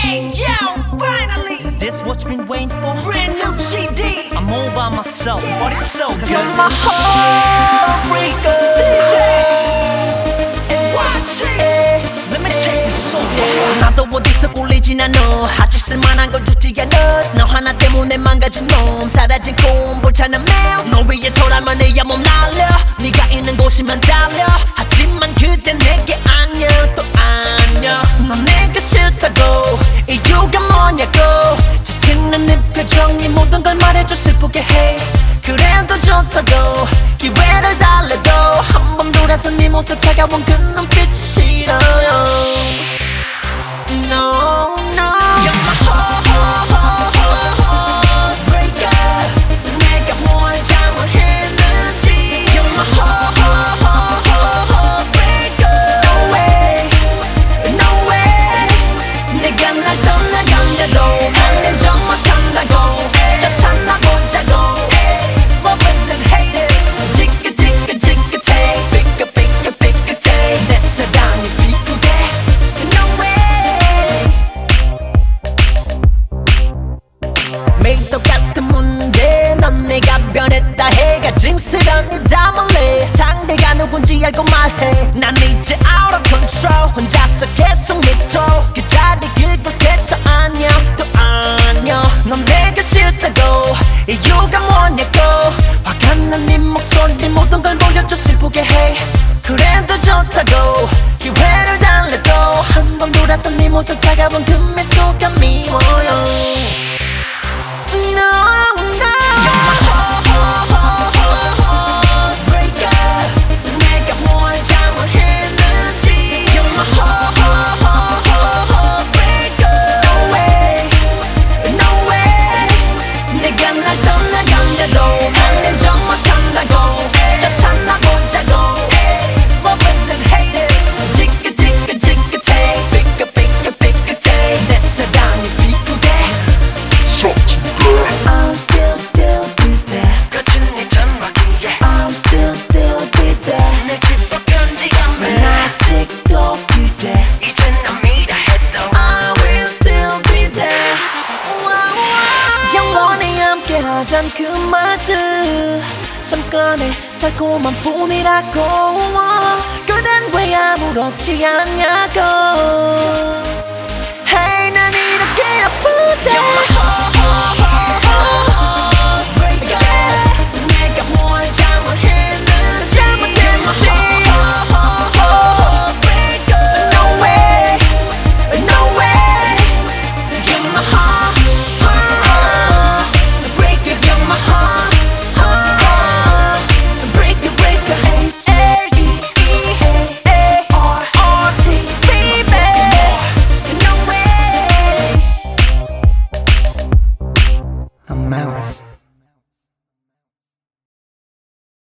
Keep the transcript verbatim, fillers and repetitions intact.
Hey yo, finally! Is this what you've been waiting for? Brand new G D! I'm all by myself, yeah. but it's so good. You're my heartbreaker. D J! And watch it! Let me take this song. 나도 어디서 꼴리진 않아. 아직 쓸만한 걸 듣지 않아. 너 하나 때문에 망가진 놈. 사라진 꿈 불타는 매일. 너 위해서라면 내 몸 날려. 네가 있는 곳이면 달려. 하지만 그때 내게 아냐 또 아냐. 넌 내가 싫다고 이유가 뭐냐고. 지치는 네 표정이 모든 걸 말해줘 슬프게 해. 그래도 좋다고 기회를 달래도 한 번 돌아서 네 모습 차가운 그 눈빛이 싫어요. No, no. You're my heartbreaker. 내가 뭘 잘못했는지. You're my heartbreaker. No way, no way. 네가 날 떠나간대도 난 인정 못한다고. 저 살아보자고. Lovers and haters. 지긋지긋지긋해. 삐끗삐끗삐끗해. 내 사랑이 비꾸게. No way. 매일 똑같은 문제. 넌 내가 변했다 해가 징스러운 담을래. 상대가 누군지 알고 말해. 난 이제 out of control. 혼자서 계속 믿어. 그 자리 그곳에서 아냐 또 아냐. 넌 내가 싫다고 이유가 뭐냐고. 화가 난 네 목소리 모든 걸 돌려줘 슬프게 해. 그래도 좋다고 기회를 달래도 한 번 돌아서 네 모습 차가운 그 미소가 미워요. No, no. You're my heartbreaker. 내가 뭘 잘못했는지. You're my heartbreaker. No way, no way. 네가 날 떠나간대도 난 인정 못한다고. 저 살아보자고. Lovers and haters. 지긋지긋지긋해. 삐끗삐끗삐끗해. 내 사랑이 비꾸게. I'm still still be there. 거친 네 전화기에 I'm still still be there. 내 집도 편지가 난 매 아직도 그대. 이젠 난 믿어 해도 I will still be there. 영원히 함께하잔 그 말들 잠깐의 달콤한 뿐이라고. 그댄 왜 아무렇지 않냐고.